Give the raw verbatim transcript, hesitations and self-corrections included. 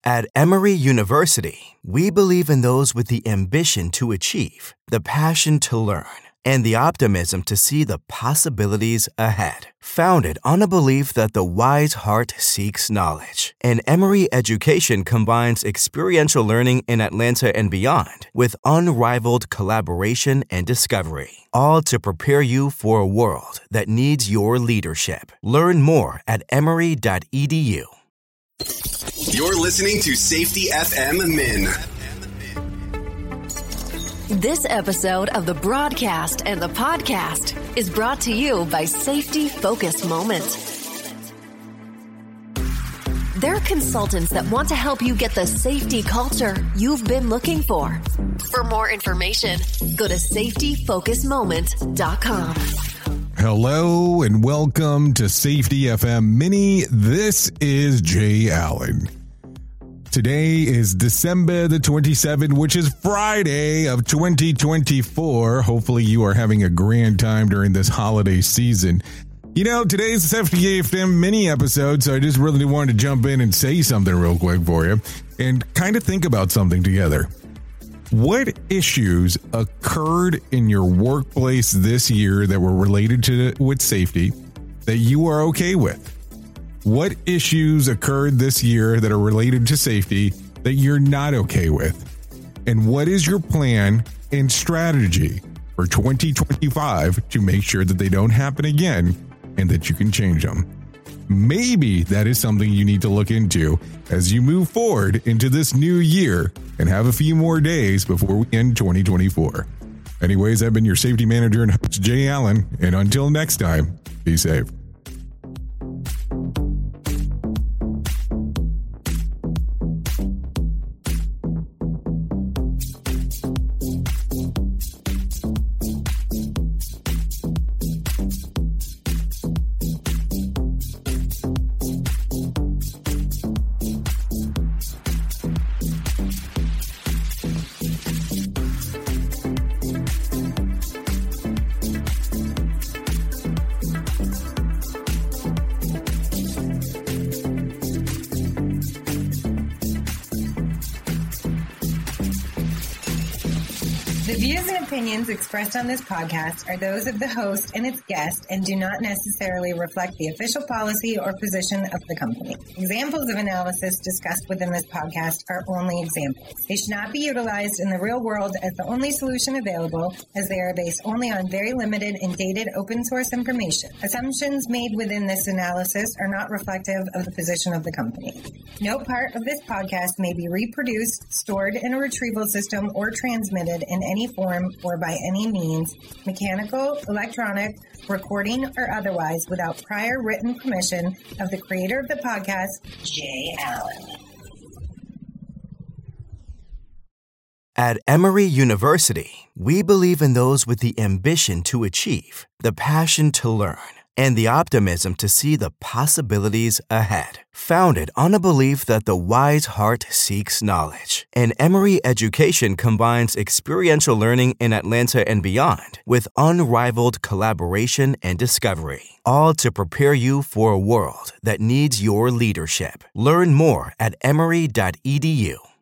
At Emory University, we believe in those with the ambition to achieve, the passion to learn, and the optimism to see the possibilities ahead. Founded on a belief that the wise heart seeks knowledge, and Emory education combines experiential learning in Atlanta and beyond with unrivaled collaboration and discovery, all to prepare you for a world that needs your leadership. Learn more at emory dot e d u. You're listening to Safety F M Min. This episode of the broadcast and the podcast is brought to you by Safety Focus Moment. They're consultants that want to help you get the safety culture you've been looking for. For more information, go to safety focus moment dot com. Hello and welcome to Safety F M Mini. This is Jay Allen. Today is December the twenty-seventh, which is Friday of twenty twenty-four. Hopefully you are having a grand time during this holiday season. You know, today's Safety F M Mini episode, so I just really wanted to jump in and say something real quick for you and kind of think about something together. What issues occurred in your workplace this year that were related to with safety that you are okay with? What issues occurred this year that are related to safety that you're not okay with? And what is your plan and strategy for twenty twenty-five to make sure that they don't happen again and that you can change them? Maybe that is something you need to look into as you move forward into this new year and have a few more days before we end twenty twenty-four. Anyways, I've been your safety manager and host, Jay Allen, and until next time, be safe. The views and opinions expressed on this podcast are those of the host and its guest and do not necessarily reflect the official policy or position of the company. Examples of analysis discussed within this podcast are only examples. They should not be utilized in the real world as the only solution available, as they are based only on very limited and dated open source information. Assumptions made within this analysis are not reflective of the position of the company. No part of this podcast may be reproduced, stored in a retrieval system, or transmitted in any form or by any means, mechanical, electronic, recording, or otherwise, without prior written permission of the creator of the podcast, Jay Allen. At Emory University, we believe in those with the ambition to achieve, the passion to learn, and the optimism to see the possibilities ahead. Founded on a belief that the wise heart seeks knowledge, and Emory education combines experiential learning in Atlanta and beyond with unrivaled collaboration and discovery, all to prepare you for a world that needs your leadership. Learn more at emory dot e d u.